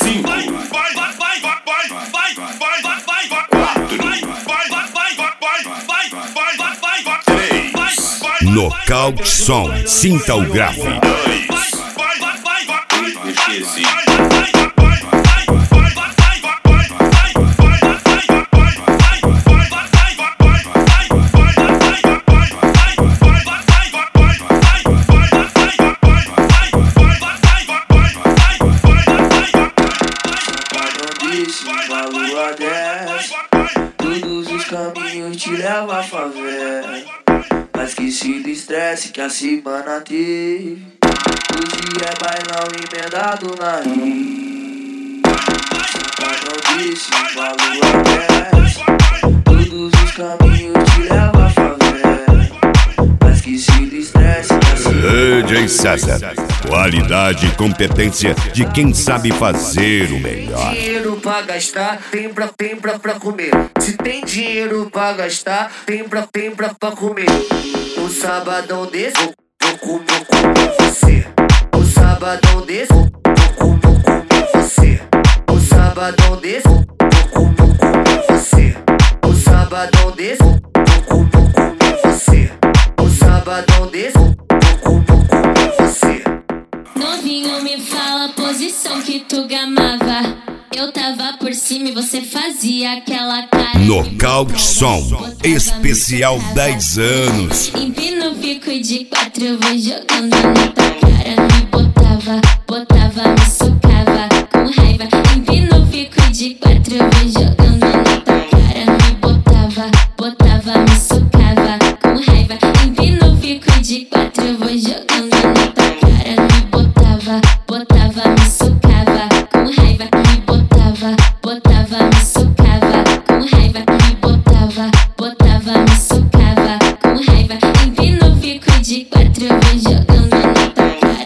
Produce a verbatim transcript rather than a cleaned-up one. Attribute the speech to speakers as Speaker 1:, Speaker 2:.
Speaker 1: Cinco,
Speaker 2: Nocaute Som, sinta o grave.
Speaker 3: Uma lua desce, todos os caminhos te levam à favela. Mas esqueci do estresse que a semana teve. Hoje é bailão emendado na rima. Não disse, uma lua desce, todos os caminhos te levam à favela. Mas esqueci do estresse que a semana teve.
Speaker 2: D J César, qualidade e competência de quem sabe fazer o melhor.
Speaker 3: Dinheiro pra gastar, tem pra, tem pra, pra comer. Se tem dinheiro pra gastar, tem pra, tem pra, pra comer. O sabadão desse, vou, vou comer, comer você. O sabadão desse, vou, vou comer, comer você. O sabadão desse, vou, vou comer, comer você. O sabadão desse, vou, vou comer, comer você. O sabadão desse, vou, vou comer, comer você.
Speaker 4: Novinho, me fala a posição que tu gamava. Eu tava por cima e você fazia aquela cara.
Speaker 2: Nocaute Som, especial dez anos.
Speaker 4: Empina o bico de quatro, eu vou jogando na tua cara. Me botava, botava, me socava com raiva. Empina o bico de quatro, eu vou jogando na tua cara. Me botava, botava, me socava com raiva. Empina o bico de quatro, eu vou jogando na tua cara. Me botava, botava, me socava com raiva. Me botava, botava, me socava com raiva. Me botava, botava, me socava.